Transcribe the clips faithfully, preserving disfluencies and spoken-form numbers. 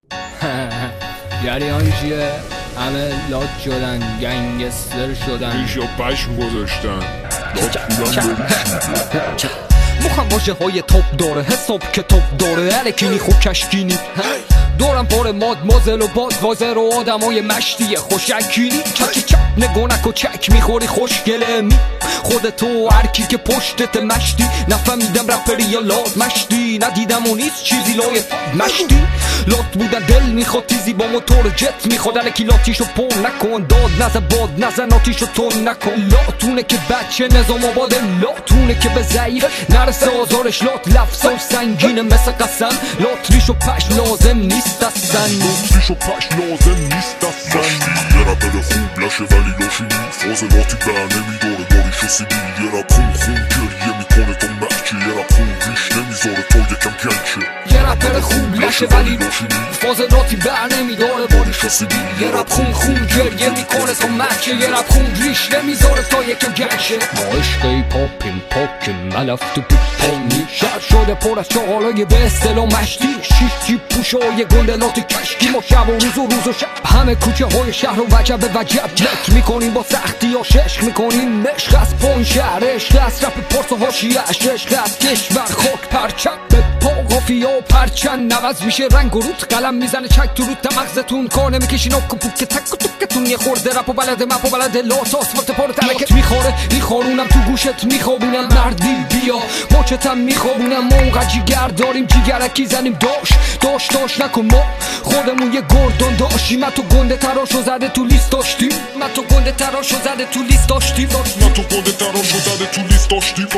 جریان چیه؟ همه لات شدن، گنگستر شدن، پیش و پشم گذاشتن لات بودن بروش مخم واژه های توپ داره، حساب کتاب داره، الکینی خوب کشکینی دورم پر ماد مازل و باد وازر و آدم های مشتی خوشکینی چک چک نگونک و چک میخوری خوشگله می خودتو هرکی که پشتت مشتی نفهمیدم رپری یا لات مشتی ندیدم و نیست چیزی لای مشتی لات بودن دل میخواد تیزی با موتور جت میخواد الکی لاتیشو پون نکن داد نزن باد نزن آتیشو تون نکن لاتونه که بچه نظام آباد لاتونه که به ضعیف نرسه آزارش لات لفظا سنگینه مثل قسم لات ریش و پش لازم نیست دستن لات ریش و پش لازم نیست دستن مشتی یه رپر خوب لشه ولی لاشینی فاز لاتی بر نمیداره باریشو سیبی یه رپ خون خون گریه میکنه تا مکچه یه رپ خون ریش نمیذاره تا یکم گنچه یه رپر خوب لشه ولی لاشینی فاز لاتی بر نمیداره باریشو سیبی یه رپ خون خون گریه میکنه تا مکچه یه رپ خون ریش نمیذاره تا یکم گنچه ما عشقی پاپیم پاکیم ملف تو پیپانی شهر شده پر از چاقالای به اصطلاح مشتی شیش جیب پوشای گندلاتی کشکی ما شب و روز و روز و شب همه کوچه های شهر و وجب به وجب لک میکنیم با سختی ها ششق میکنیم مشق از پون شهر عشق از رپ پرس و هاشیش عشق از کشور خاک پرچم به پا قافیه و پرچن نوز میشه رنگ و روت قلم میزنه چک تو روت مغزتون کار نمیکشین و کپوک تک و توکتون یه خورده رپ و بلده مپ و بلده لات آسفالت پار ترکت میخوره میخورونم تو گوشت میخوابونم مردی بیا مچتم میخوابونم ما اونقدر جیگر داریم جیگرکی زنیم داش داش داش نکن ما خودمون یه گردان داشتیم من تو گنده تراشو زده تو لیست داشتیم من تو گنده تراشو زده تو لیست داشتیم من تو گنده تراشو زده تو لیست داشتیم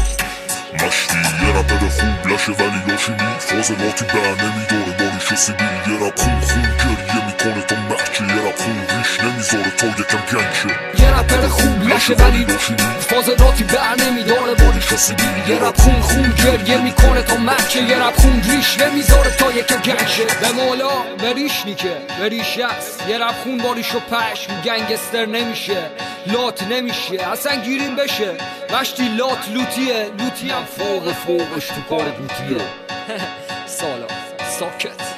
مشتی یه رپر خوب لشه ولی لاشینی فاز لاتی بر نمیداره باریشو سیبی یه رپ خون خون گریه میکنه تا مکچه یه رپ خون ریش نمیذاره تا یکم گنچه یه رپر خوب لشه ولی لاشینی فاز لاتی بر نمیداره باریشو سیبی یه رپ خون خون گریه میکنه تا مکچه یه رپ خون ریش نمیذاره تا یکم گنچه به مولا بریش نیکه بریش است یه رپ خون باریشو پشم گنگستر نمیشه لات نمیشه اصلا گیریم بشه مشتی لات لوتیه لوتی هم فوق فوقش تو کار گوتیه سالا ساکت